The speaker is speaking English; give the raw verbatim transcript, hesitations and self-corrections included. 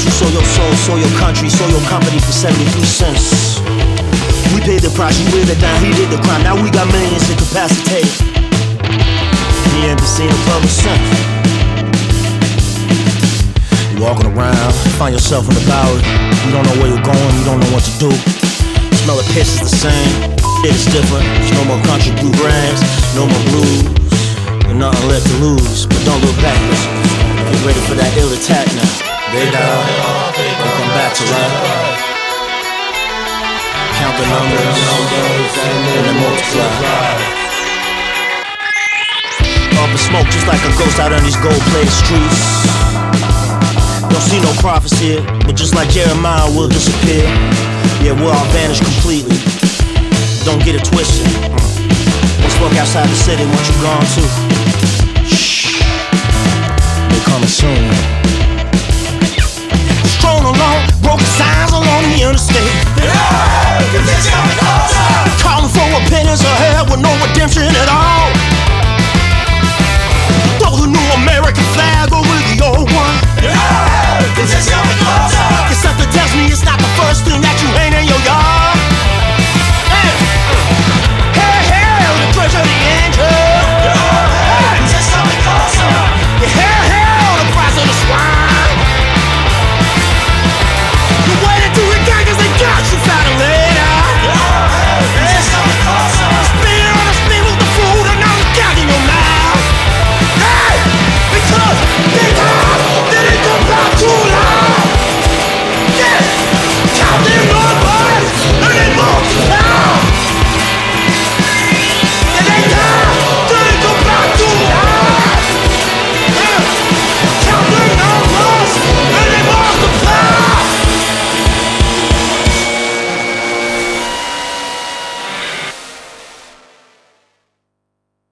Those who sold your soul, sold your country, sold your company for seventy-three cents. We paid the price, you wear the down, he did the crime. Now we got millions incapacitated. He ain't been seen a public since. You walking around, find yourself in the Bowery. You don't know where you're going, you don't know what to do. Smell the piss is the same, shit is different. There's no more country bluegrass, no more blues, and nothing left to lose. But don't look back, listen. Get ready for that ill attack now. They down, we'll come back to life. Count the numbers, and then multiply. Up in smoke just like a ghost out on these gold-plated streets. Don't see no prophets here, but just like Jeremiah, we'll disappear. Yeah, we'll all vanish completely. Don't get it twisted. Let's walk outside the city, what you gone to? Shh, they're coming soon. Strolling along, broken signs along the interstate. Yeah, calling for opinions of hell with no redemption at all.